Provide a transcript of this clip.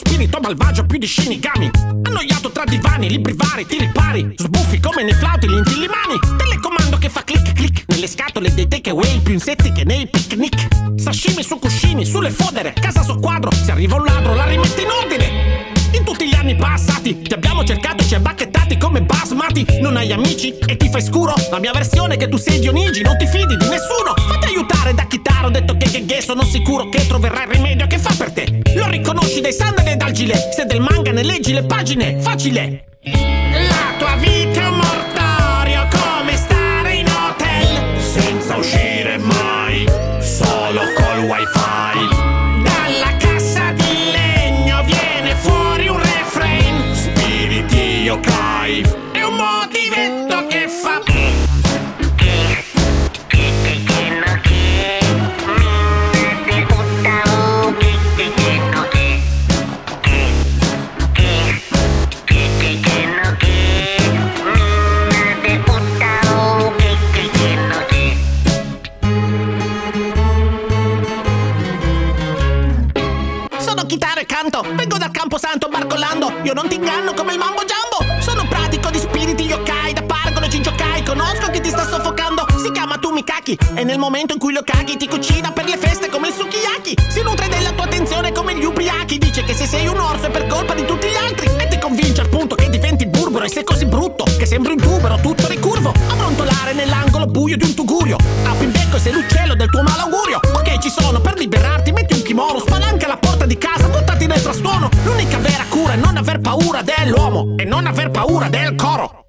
spirito malvagio più di Shinigami. Annoiato tra divani, libri vari, tiri pari, sbuffi come nei flauti, gli intillimani. Telecomando che fa click click nelle scatole dei takeaway, più insetti che nei picnic. Sashimi su cuscini, sulle fodere, casa su quadro. Se arriva un ladro la rimette in ordine. In tutti gli anni passati ti abbiamo cercato e ci hai bacchettati come basmati. Non hai amici e ti fai scuro. La mia versione è che tu sei Dionigi, non ti fidi di nessuno. Fatti aiutare da Kitaro, ho detto che sono sicuro che troverai il rimedio che fa per te. Lo riconosci dai sandali e dal gilet. Se del manga ne leggi le pagine, facile. La tua vita è un mortorio, come stare in hotel senza uscire mai, solo col wifi. Dalla cassa di legno viene fuori un refrain, spiriti yokai. È un motivetto che fa chitarra e canto, vengo dal camposanto barcollando. Io non ti inganno come il mambo giambo. Sono pratico di spiriti yokai, da pargolo Jinchokai. Conosco chi ti sta soffocando, si chiama Tumikaki. E nel momento in cui lo caghi ti cucina per le feste come il sukiyaki. Si nutre della tua attenzione come gli ubriachi. Dice che se sei un orso è per colpa di tutti gli altri. E ti convince al punto che diventi burbero. E sei così brutto che sembri un tubero tutto ricurvo a brontolare nell'angolo buio di un tugurio. Apri in becco e sei l'uccello del tuo malaugurio. Ok, ci sono per liberarti, metti un kimono, spalanca la porta di casa, buttati nel frastuono. L'unica vera cura è non aver paura dell'uomo e non aver paura del coro.